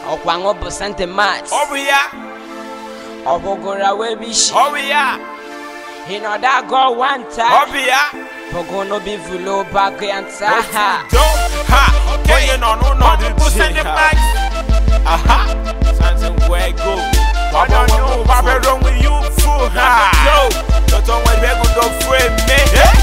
Okwango Bosante Match. Over here. Obogora Webish. Over here. He know that go one time. Over here. Pogono be full back and saha. Ha. Okay. You know the Bosante Match. Aha. Something where go. I don't know what wrong with you fool. Ha. Yo. Don't know when we go to frame me.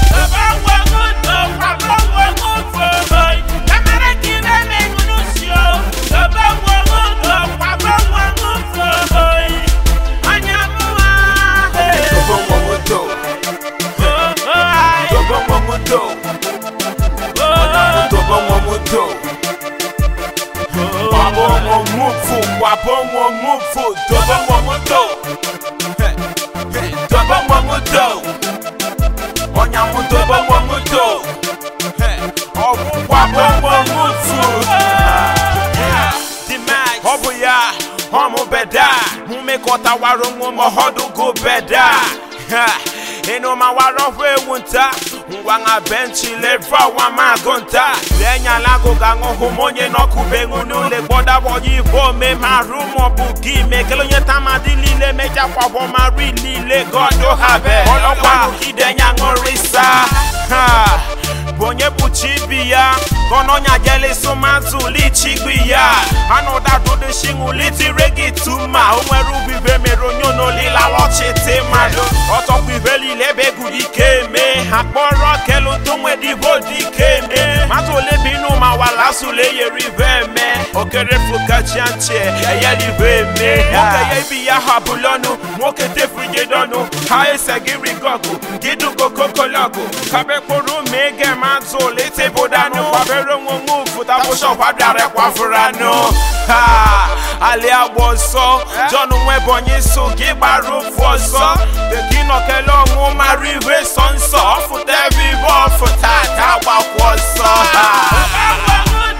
Eno mawaro we wunta Nwanga benchi leva wama gonta Lenya lago gango humonye no kubengu nule Boda boyi bome marumo bugi Mekelo nyeta madili le meja kwa boma rili le godo habe Olo kwa ukide nyango risa Bonye buchibia Kono nyagele sumazu lichigwia Ano da do de shingu liti regi tuma Umweru bibe meronyo no lila lochete malo Oto bibeli lebe gudi keme Akboro kelo tongwe di bodi keme Mato lebinu mawala sule ye riveme Okere fuka chanche eye liveme Moke ye biya habulonu Moke te frigedonu Hae segiri gogu Gidu koko logo Kabe koru mege mazo lete bodano Wabero ngungu futa busho wabiare kwa furano Ha Alia boso Jonu mwebonye so gibaru foso Tekino kelo ngu mariwe sonso Fute vivo futata wakwoso Ha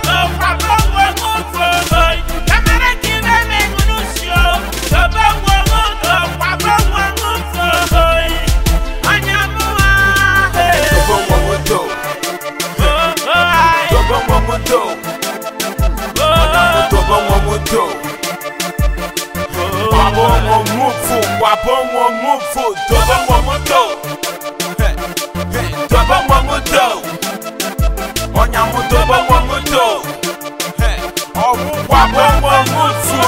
Wabongo mufu, dobo moto. Dobo moto. Onyamu dobo moto. Wabongo mufu.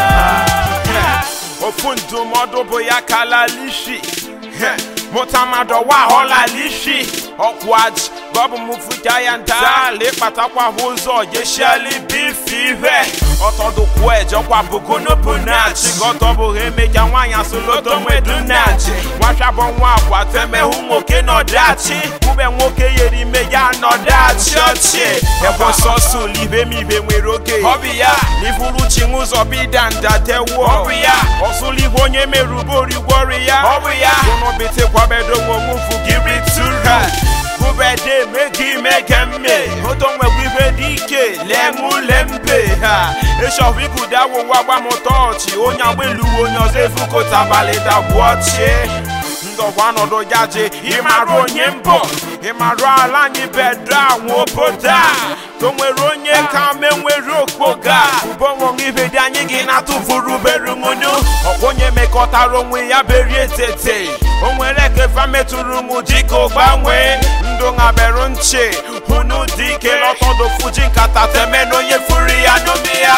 Ofundu modo boya kala lishi. Motamado wa hola lishi. Okwaj Bobu mufu jayanta le patakwa hozo yeshali bifive Otodo kwejo kwa bugono bunachi Gotobo hemeja wanya solodo mwedunachi Washa bonwa kwa teme humoke no dachi Kube mwoke yeri meja no dachi Ebo sosu libe mibe mweroge Hobiya Livuru chingu zobi danda tewo Hobiya Osu libo nye merubori warrior Hobiya Kono bete kwa bedo mufu giri tura Kubede megi megemme Otomwe wibedike Lengu lempe Esho wikuda wawaba motochi Onyawelu onyozefu kotabale da woche Ndo wano do yaje Imaro nyembo Imaro alanyi bedra wopoda Tomwe ronye kame mwero koga Ubongo ngibedi anyigi na tufuru beru munu Okonye mekota rongwe ya berie tete Onweleke fameturu mujiko bangwe Ndonga berunche Hunu dike lotondo fujin kata temeno ye furi anomia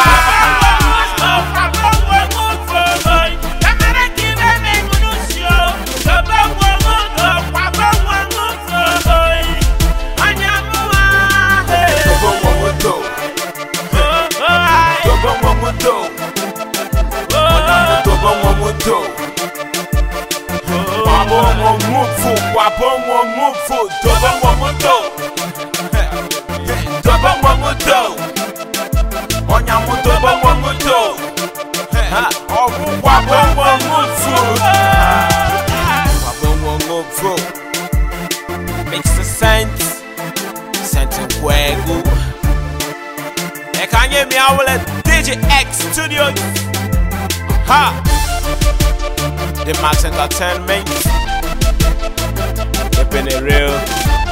Wabongo mufu, dobo moto. Dobo moto. Onyamu dobo moto. Wabongo mufu. Wabongo mufu. Makes the sense. Sente Wegu. Ekanye mi awole DJ X Studios. Ha. The Max Entertainment. Keeping it real.